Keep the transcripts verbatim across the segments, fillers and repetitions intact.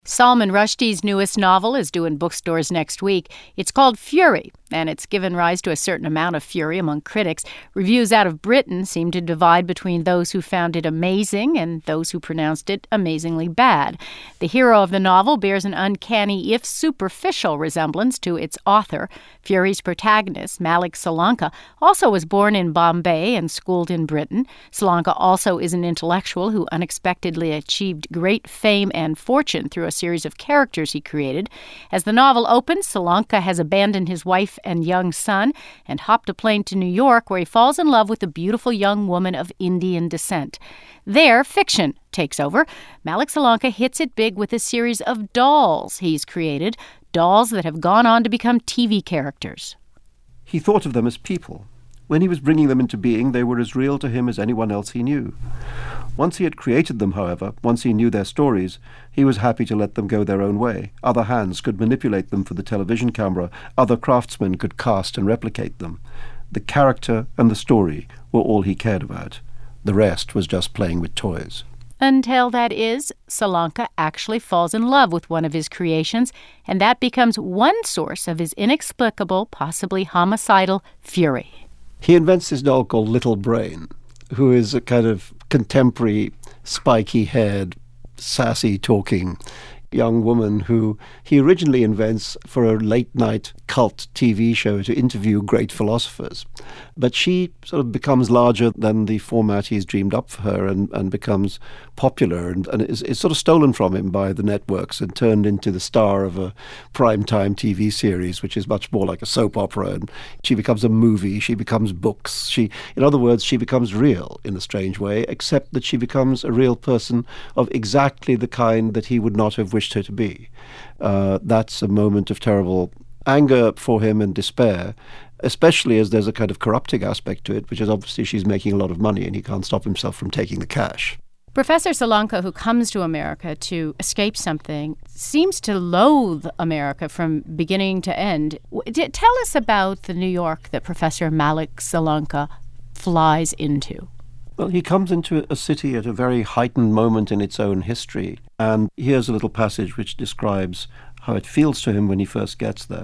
Salman Rushdie's newest novel is due in bookstores next week. It's called Fury, and it's given rise to a certain amount of fury among critics. Reviews out of Britain seem to divide between those who found it amazing and those who pronounced it amazingly bad. The hero of the novel bears an uncanny, if superficial, resemblance to its author. Fury's protagonist, Malik Solanka, also was born in Bombay and schooled in Britain. Solanka also is an intellectual who unexpectedly achieved great fame and fortune through a series of characters he created. As the novel opens, Solanka has abandoned his wife and young son and hopped a plane to New York, where he falls in love with a beautiful young woman of Indian descent. There, fiction takes over. Malik Solanka hits it big with a series of dolls he's created, dolls that have gone on to become T V characters. He thought of them as people. When he was bringing them into being, they were as real to him as anyone else he knew. Once he had created them, however, once he knew their stories, he was happy to let them go their own way. Other hands could manipulate them for the television camera. Other craftsmen could cast and replicate them. The character and the story were all he cared about. The rest was just playing with toys. Until, that is, Solanka actually falls in love with one of his creations, and that becomes one source of his inexplicable, possibly homicidal fury. He invents this doll called Little Brain, who is a kind of contemporary, spiky-haired, sassy-talking young woman who he originally invents for a late-night cult T V show to interview great philosophers. But she sort of becomes larger than the format he's dreamed up for her and, and becomes popular and, and is, is sort of stolen from him by the networks and turned into the star of a primetime T V series, which is much more like a soap opera. And she becomes a movie, she becomes books. She, in other words, she becomes real in a strange way, except that she becomes a real person of exactly the kind that he would not have wished her to be. Uh, that's a moment of terrible anger for him and despair, especially as there's a kind of corrupting aspect to it, which is obviously she's making a lot of money and he can't stop himself from taking the cash. Professor Solanka, who comes to America to escape something, seems to loathe America from beginning to end. Tell us about the New York that Professor Malik Solanka flies into. Well, he comes into a city at a very heightened moment in its own history. And here's a little passage which describes how it feels to him when he first gets there.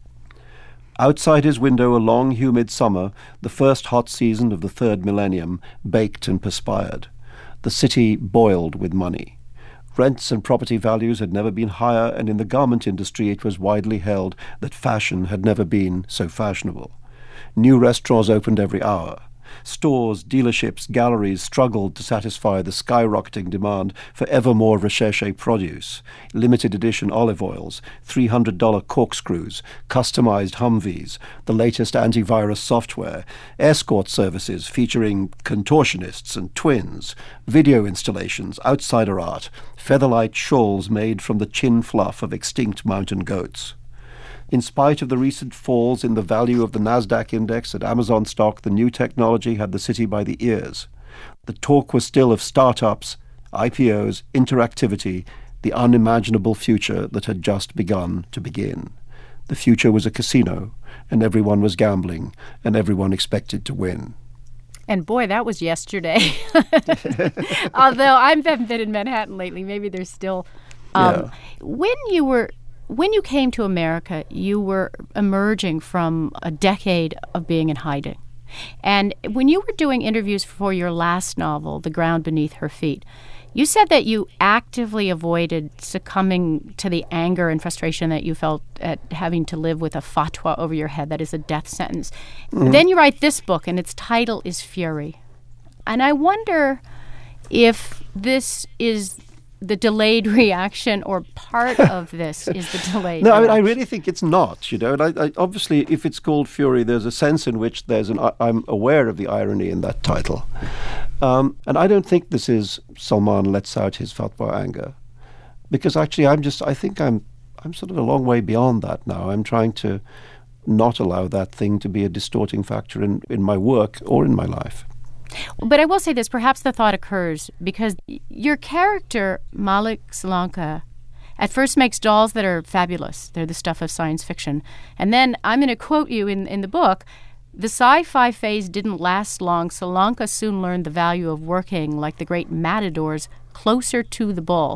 Outside his window, a long, humid summer, the first hot season of the third millennium, baked and perspired. The city boiled with money. Rents and property values had never been higher, and in the garment industry it was widely held that fashion had never been so fashionable. New restaurants opened every hour. Stores, dealerships, galleries struggled to satisfy the skyrocketing demand for ever more recherche produce, limited edition olive oils, three hundred dollars corkscrews, customized Humvees, the latest antivirus software, escort services featuring contortionists and twins, video installations, outsider art, featherlight shawls made from the chin fluff of extinct mountain goats. In spite of the recent falls in the value of the NASDAQ index and Amazon stock, the new technology had the city by the ears. The talk was still of startups, I P Os, interactivity, the unimaginable future that had just begun to begin. The future was a casino, and everyone was gambling, and everyone expected to win. And boy, that was yesterday. Although I haven't been in Manhattan lately, maybe there's still... Um, yeah. When you were... When you came to America, you were emerging from a decade of being in hiding. And when you were doing interviews for your last novel, The Ground Beneath Her Feet, you said that you actively avoided succumbing to the anger and frustration that you felt at having to live with a fatwa over your head, that is a death sentence. Mm-hmm. Then you write this book, and its title is Fury. And I wonder if this is the delayed reaction, or part of this is the delayed no, reaction. I mean, I really think it's not, you know. And I, I, obviously, if it's called Fury, there's a sense in which there's an, I'm aware of the irony in that title. Um, and I don't think this is Salman lets out his fatwa anger. Because actually, I'm just, I think I'm, I'm sort of a long way beyond that now. I'm trying to not allow that thing to be a distorting factor in, in my work or in my life. But I will say this, perhaps the thought occurs because your character, Malik Solanka, at first makes dolls that are fabulous. They're the stuff of science fiction. And then, I'm going to quote you in, in the book, the sci-fi phase didn't last long. Solanka soon learned the value of working like the great matadors closer to the bull.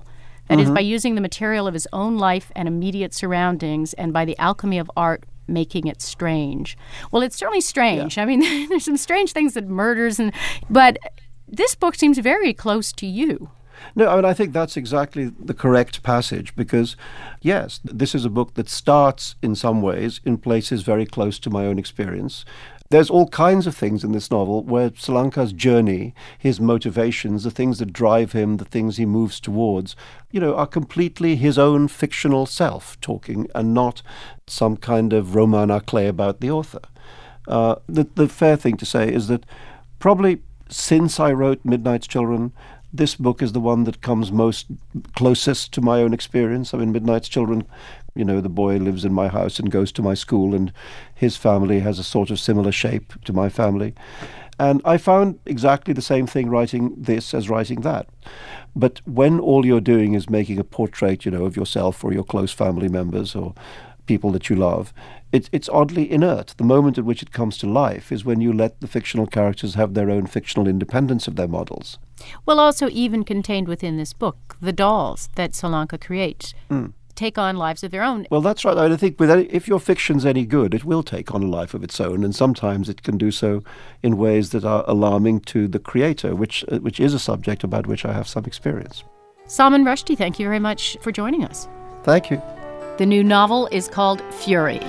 That Mm-hmm. is, by using the material of his own life and immediate surroundings, and by the alchemy of art, making it strange. Well, it's certainly strange. Yeah. I mean, there's some strange things that murders, and but this book seems very close to you. No, I mean, I think that's exactly the correct passage because, yes, this is a book that starts in some ways in places very close to my own experience. There's all kinds of things in this novel where Solanka's journey, his motivations, the things that drive him, the things he moves towards, you know, are completely his own fictional self talking and not some kind of roman à clef about the author. Uh, the, the fair thing to say is that probably since I wrote Midnight's Children, this book is the one that comes most closest to my own experience. I mean, Midnight's Children, you know, the boy lives in my house and goes to my school, and his family has a sort of similar shape to my family. And I found exactly the same thing writing this as writing that. But when all you're doing is making a portrait, you know, of yourself or your close family members or people that you love, it, it's oddly inert. The moment at which it comes to life is when you let the fictional characters have their own fictional independence of their models. Well, also even contained within this book, the dolls that Solanka creates mm. take on lives of their own. Well, that's right. I think with any, if your fiction's any good, it will take on a life of its own, and sometimes it can do so in ways that are alarming to the creator, which uh, which is a subject about which I have some experience. Salman Rushdie, thank you very much for joining us. Thank you. The new novel is called Fury.